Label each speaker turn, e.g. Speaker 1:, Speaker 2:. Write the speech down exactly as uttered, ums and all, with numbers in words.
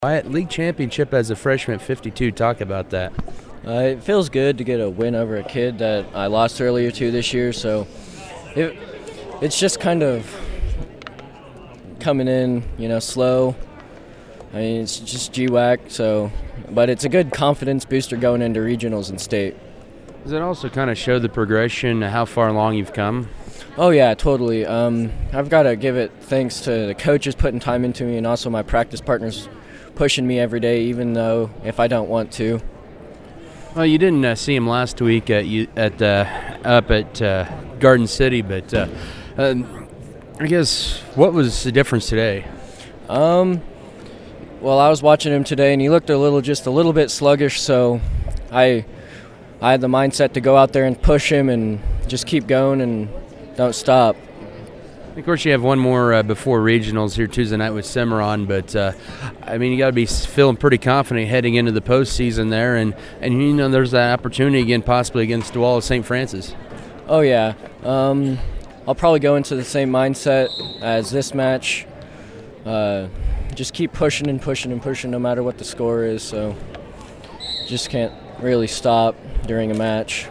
Speaker 1: Wyatt, league championship as a freshman at fifty-two. Talk about that.
Speaker 2: Uh, it feels good to get a win over a kid that I lost earlier to this year. So it, it's just kind of coming in, you know, slow. I mean, it's just G WAC. So, but it's a good confidence booster going into regionals and state.
Speaker 1: Does it also kind of show the progression, how far along you've come?
Speaker 2: Oh yeah, totally. Um, I've got to give it thanks to the coaches putting time into me, and also my practice partners pushing me every day, even though if I don't want to.
Speaker 1: Well, you didn't uh, see him last week at you at uh, up at uh, Garden City, but uh, um, I guess what was the difference today?
Speaker 2: Um, well, I was watching him today, and he looked a little, just a little bit sluggish. So, I, I had the mindset to go out there and push him and just keep going and don't stop.
Speaker 1: Of course, you have one more uh, before regionals here Tuesday night with Cimarron, but uh, I mean, you got to be feeling pretty confident heading into the postseason there, and, and you know there's that opportunity again, possibly against DeWalla Saint Francis.
Speaker 2: Oh yeah, um, I'll probably go into the same mindset as this match. Uh, just keep pushing and pushing and pushing, no matter what the score is. So, just can't really stop during a match.